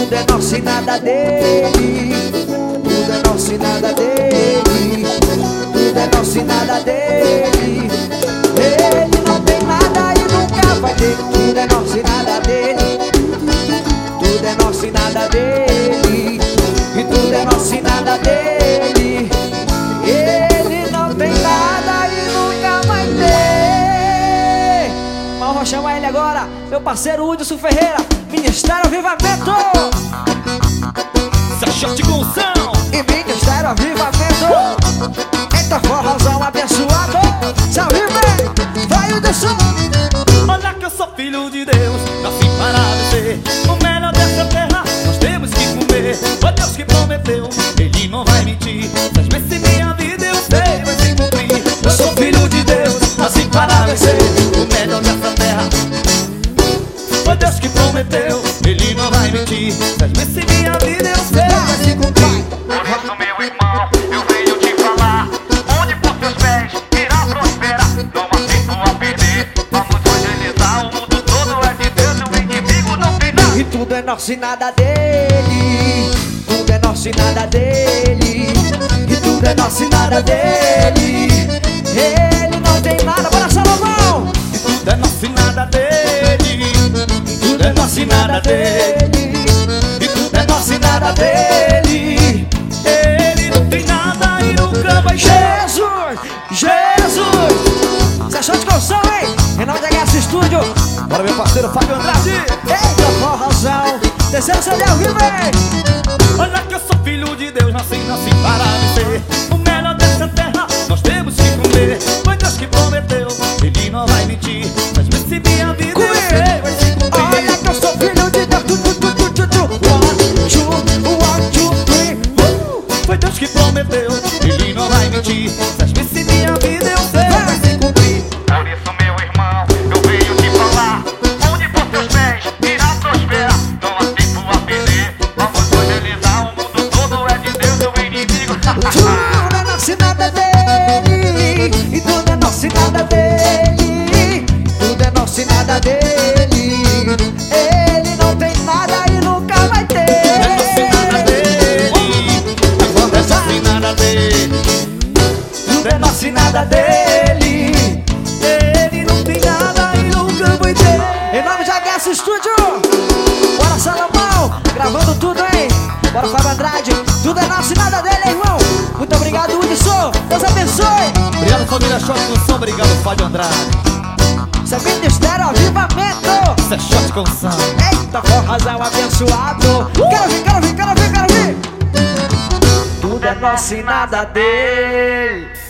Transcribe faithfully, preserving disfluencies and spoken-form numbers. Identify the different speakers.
Speaker 1: tudo é nosso e nada dele. Tudo é nosso e nada dele. Tudo é nosso e nada dele. Ele não tem nada e nunca vai ter. Tudo é nosso e nada dele. Tudo é nosso e nada dele. E tudo é nosso e nada dele. Ele não tem nada e nunca vai ter. Mas vou chamar ele agora, meu parceiro Hudson Ferreira, Ministério Avivamento.
Speaker 2: Sachete Gonção
Speaker 1: E Ministério Avivamento. Eita forrozão abençoado. Salve, vem, vai o Hudson.
Speaker 2: Olha que eu sou filho de Deus, nasci para vencer. O melhor dessa terra nós temos que comer. Foi Deus que prometeu, Ele não vai mentir. Seis meses minha vida eu sei, vai se cumprir. Eu sou filho de Deus, nasci para vencer. O melhor dessa terra foi Deus que prometeu, Ele não vai mentir. Seis meses minha vida eu sei, vai se cumprir.
Speaker 3: Por isso, meu irmão, eu venho te falar: onde por seus pés irá prosperar. Não há tempo a perder, vamos evangelizar. O mundo todo é de Deus e o inimigo não tem nada.
Speaker 1: E tudo é nosso e nada dele. Tudo é nosso e nada dele. E tudo é nosso e nada dele. Ele não tem nada. Bora, Salomão.
Speaker 2: E tudo é nosso e nada dele. Tudo é nosso e nada dele.
Speaker 1: E tudo é nosso e nada dele.
Speaker 2: Ele não tem nada e nunca vai ter.
Speaker 1: Jesus, Jesus. Sessão de canção, hein? Reinaldo H S Estúdio.
Speaker 2: Bora, meu parceiro Fábio Andrade.
Speaker 1: Eita forrozão. Terceiro C D ao vivo, hein?
Speaker 2: Olha que eu sou filho de Deus, nasci, nasci para vencer. O melhor dessa terra nós temos que comer. Foi Deus que prometeu, Ele não vai mentir. Mas vê se minha vida eu sei, vai se cumprir.
Speaker 1: Olha que eu sou filho de Deus. Tu, tu, tu, tu, tu, tu. One, two, one, two, three. Uh!
Speaker 2: Foi Deus que prometeu, Ele não vai mentir. Mas vê se minha vida eu sei, vai se cumprir.
Speaker 3: Por isso, meu irmão, eu venho te falar: onde por seus pés irá prosperar. Não há tempo a perder, vamos evangelizar. O mundo todo é de Deus e o inimigo.
Speaker 1: Tudo é nosso e nada dele. E tudo é nosso e nada dele. Tudo é nosso e nada dele. Ele não tem nada e nunca vai ter.
Speaker 2: É nosso e nada dele. Agora é nosso e nada dele.
Speaker 1: Tudo é nosso e nada dele.
Speaker 2: Ele não tem nada e nunca vai ter.
Speaker 1: Em nome de H S Estúdio. Bora, Salomão. Gravando tudo, hein? Bora, Fábio Andrade. Tudo é nosso e nada dele, hein, irmão? Muito obrigado, Hudson. Deus abençoe.
Speaker 2: Obrigado, família Shot Canção. Obrigado, Fábio Andrade.
Speaker 1: Isso é Ministério Avivamento.
Speaker 2: Isso é Shot Canção.
Speaker 1: Eita, forrozão abençoado. Quero ver, quero ver, quero ver, quero ver. Tudo é nosso e nada dele.